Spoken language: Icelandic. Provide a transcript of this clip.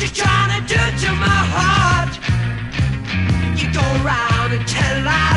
you trying to do to my heart? You go around and tell lies.